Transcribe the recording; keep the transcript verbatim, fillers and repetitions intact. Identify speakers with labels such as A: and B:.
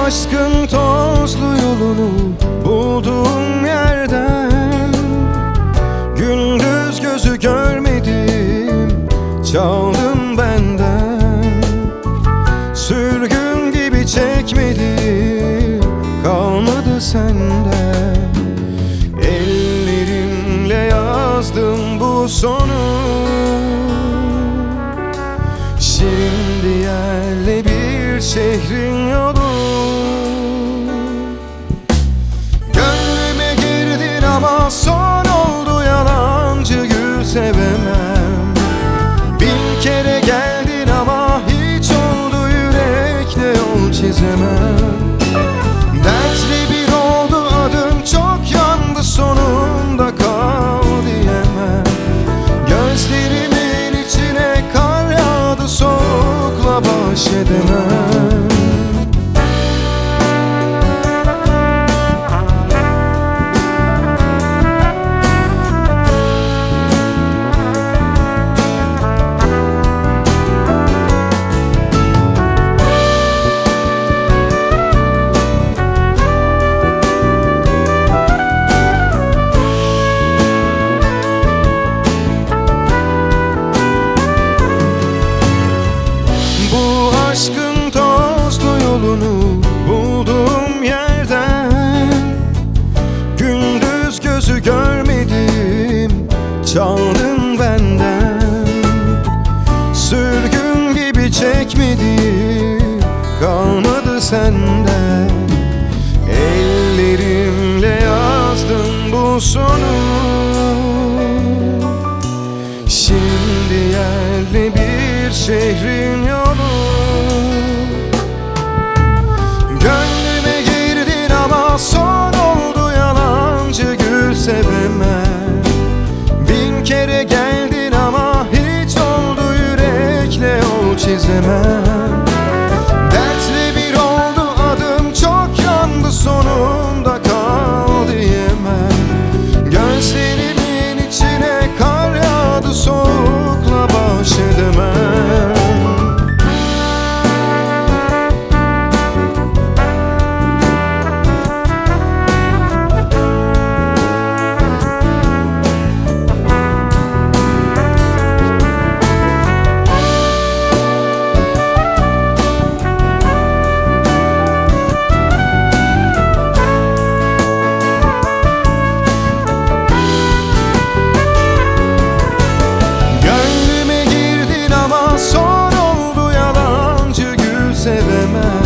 A: aşkın tozlu yolunu bulduğum yerden, gündüz gözü görmedim, çaldın benden. Sürgün gibi çekmedim, kalmadı senden. Ellerimle yazdım bu sonu, şimdi yerle bir şehrin yolu. Gönlüme girdin ama son oldu, yalancı gül sevemem. Bin kere geldin ama hiç oldu, yürekle yol çizemem. Dertli bir oldu adın, çok yandı, sonunda kal diyemem. Gözlerimin içine kar yağdı, soğukla baş edemem. Aşkın tozlu yolunu bulduğum yerden, gündüz gözü görmedim, çaldın benden. Sürgün gibi çekmedim, kalmadı senden. Ellerimle yazdım bu sonu, şimdi yerli bir şehrin yolu. Gönlüme girdin ama son oldu, yalancı gül sevemem. Bin kere geldin ama hiç oldu, yürekle yol çizemem. Dertli bir oldu adım, çok yandı, sonunda kal diyemem. Gözlerimin içine kar yağdı, soğukla baş edemem. Son oldu, yalancı gül sevemem.